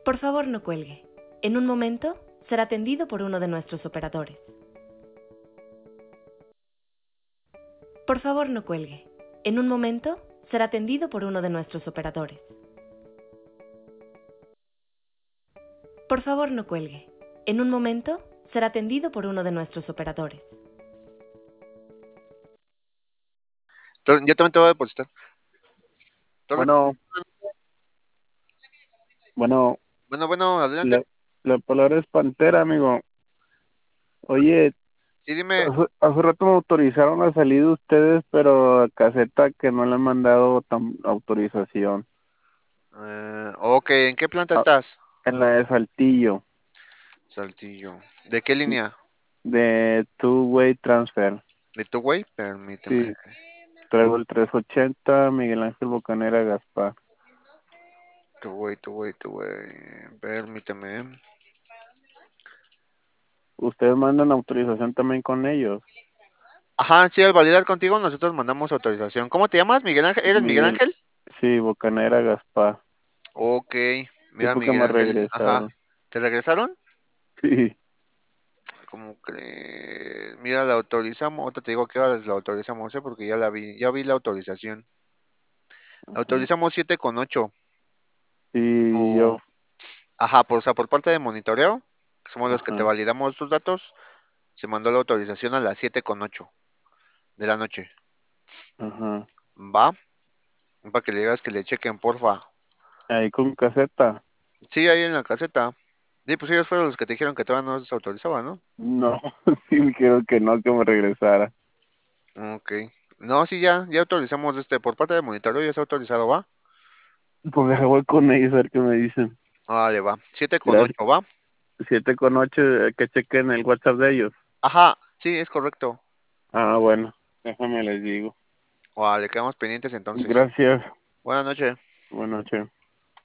Por favor, no cuelgue. En un momento será atendido por uno de nuestros operadores. Por favor, no cuelgue. En un momento será atendido por uno de nuestros operadores. Por favor, no cuelgue. En un momento será atendido por uno de nuestros operadores. Yo también te voy a depositar. Bueno, bueno, Bueno, adelante. la palabra es Pantera, amigo. Oye, Sí, dime. hace rato me autorizaron la salida ustedes, pero a caseta que no le han mandado autorización. Ok, ¿en qué planta Ah, estás? en la de Saltillo, Saltillo. ¿De qué línea? de Two-Way Transfer. ¿De tu güey? Permíteme. Sí, traigo el 380 Miguel Ángel Bocanera Gaspar. Tu güey. Permíteme. ¿Ustedes mandan autorización también con ellos? Ajá, sí, al validar contigo nosotros mandamos autorización. ¿Cómo te llamas? ¿Miguel Ángel? ¿Eres Miguel Miguel, Ángel? sí, Bocanera Gaspar. Ok, Sí, mira porque Miguel me Ángel. Ajá. regresaron. ¿Te regresaron? Sí, ¿Cómo crees? Mira, la autorizamos. Ahorita te digo a qué horas la autorizamos, porque ya la vi. Ya vi la autorización. La ajá. autorizamos 7:08. Sí, O, yo, ajá, o sea, por parte de monitoreo, que somos los que te ajá, validamos tus datos, se mandó la autorización a las 7:08 de la noche. ajá. ¿Va? Para que le digas que le chequen, porfa. Ahí con caseta. Sí, ahí en la caseta. Sí, pues ellos fueron los que te dijeron que todavía no se autorizaba, ¿no? No, sí, quiero que no, que me regresara. Ok. No, sí, ya autorizamos por parte de monitoreo, ya está autorizado, ¿va? Pues deja, voy con ellos a ver qué me dicen. Vale, va. siete con Gracias. ocho ¿va? 7 con 8, que chequen el WhatsApp de ellos. Ajá, sí, es correcto. Ah, bueno, déjame les digo. Vale, quedamos pendientes entonces. Gracias. Buenas noches. Buenas noches.